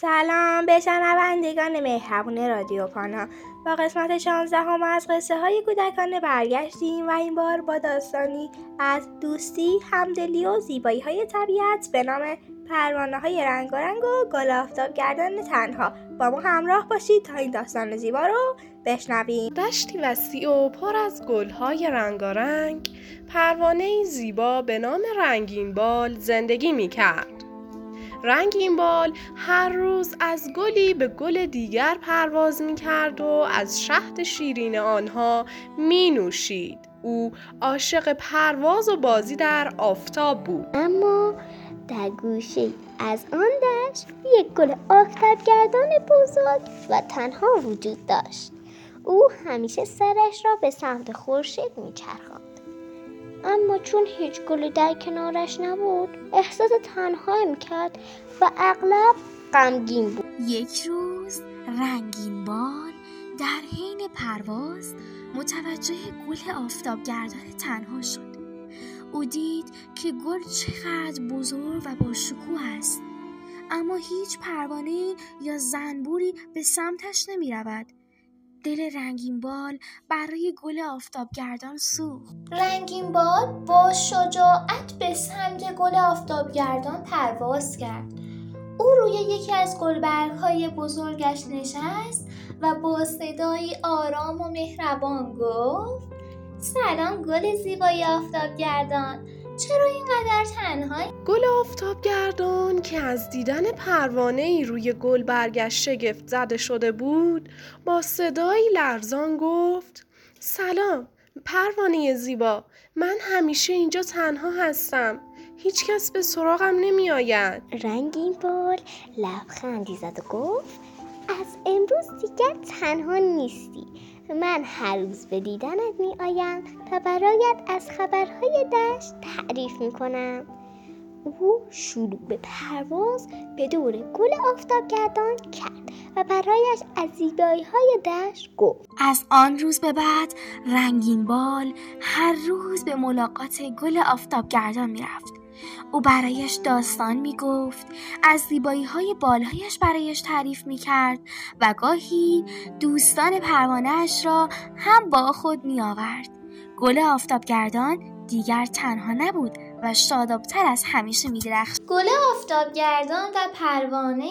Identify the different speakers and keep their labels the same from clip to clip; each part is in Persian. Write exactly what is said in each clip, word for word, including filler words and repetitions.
Speaker 1: سلام به شنوندگان مهربون رادیو پانا. با قسمت شانزدهم از قصه های کودکانه برگشتیم و این بار با داستانی از دوستی، همدلی و زیبایی های طبیعت به نام پروانه های رنگارنگ و گل آفتابگردان تنها. با ما همراه باشید تا این داستان زیبا رو بشنویم.
Speaker 2: دشتی وسیع و پر از گل‌های رنگارنگ، پروانه‌ای زیبا به نام رنگین بال زندگی می‌کرد. رنگین بال هر روز از گلی به گل دیگر پرواز می‌کرد و از شهد شیرین آنها می‌نوشید. او عاشق پرواز و بازی در آفتاب بود.
Speaker 3: اما در گوشه از آن دشت یک گل آفتابگردان بزرگ و تنها وجود داشت. او همیشه سرش را به سمت خورشید میچرخاند، اما چون هیچ گلی در کنارش نبود احساس تنهایی میکرد و اغلب غمگین بود.
Speaker 4: یک روز رنگین بال در حین پرواز متوجه گل آفتابگردان تنها شد. او دید که گل چقدر بزرگ و با شکوه است، اما هیچ پروانه یا زنبوری به سمتش نمی رود. دل رنگین بال برای گل آفتابگردان سوخت.
Speaker 5: رنگین بال با شجاعت به سمت گل آفتابگردان پرواز کرد. او روی یکی از گلبرگ‌های بزرگش نشست و با صدایی آرام و مهربان گفت: سلام گل زیبای آفتابگردان، چرا اینقدر تنهایی؟
Speaker 2: گل آفتابگردان که از دیدن پروانه‌ای روی گل برگش شگفت زده شده بود، با صدایی لرزان گفت: سلام پروانه زیبا، من همیشه اینجا تنها هستم، هیچ کس به سراغم نمی آید.
Speaker 3: رنگین بال لبخندی زد و گفت: از امروز دیگر تنها نیستی، من هر روز به دیدنت می آیم و برایت از خبرهای دشت تعریف می کنم. او شروع به پرواز به دور گل آفتابگردان کرد و برایش از زیبایی های دشت گفت.
Speaker 4: از آن روز به بعد رنگین بال هر روز به ملاقات گل آفتابگردان می رفت. او برایش داستان می گفت، از زیبایی های بالهایش برایش تعریف می کرد و گاهی دوستان پروانه‌اش را هم با خود می آورد. گل آفتابگردان دیگر تنها نبود و شادابتر از همیشه می درخشید.
Speaker 5: گل آفتابگردان و پروانه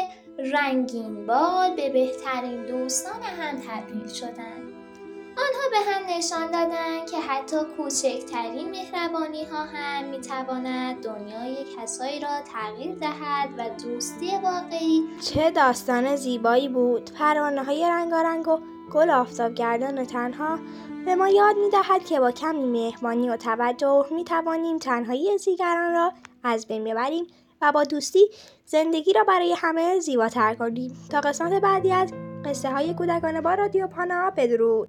Speaker 5: رنگین بال به بهترین دوستان هم تبدیل شدند. آنها به هم نشان دادند که حتی کوچکترین مهربانی ها هم می تواند دنیای کسایی را تغییر دهد و دوستی واقعی.
Speaker 1: چه داستان زیبایی بود! پروانه های رنگارنگ و گل آفتابگردان تنها به ما یاد می دهد که با کمی مهربانی و توجه می توانیم تنهایی دیگران را از بین ببریم و با دوستی زندگی را برای همه زیباتر کنیم. تا قسمت بعدی از قصه های کودکانه با رادیو پانا، بدرود.